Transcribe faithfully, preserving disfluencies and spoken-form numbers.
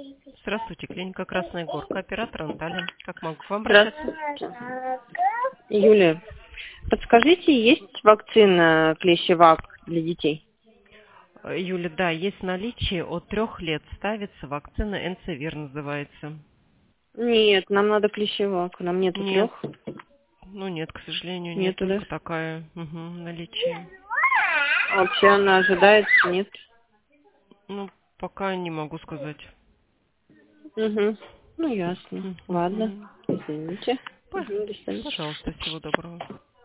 Здравствуйте, клиника Красная Горка, оператор Анталия. Как могу к вам обращаться? Здравствуйте. Юлия, подскажите, есть вакцина клещевак для детей? Э, Юля, да, есть наличие от трех лет. Ставится вакцина Энцевир называется. Нет, нам надо клещевак, нам нету Нет, трех. ну нет, к сожалению, нет, Нету, да? только такая угу, наличие. А вообще она ожидается, нет? Ну, пока не могу сказать. Угу. Ну, ясно. Мгм, Ладно. мгм. Извините. П- Угу, до свидания. Пожалуйста, всего доброго.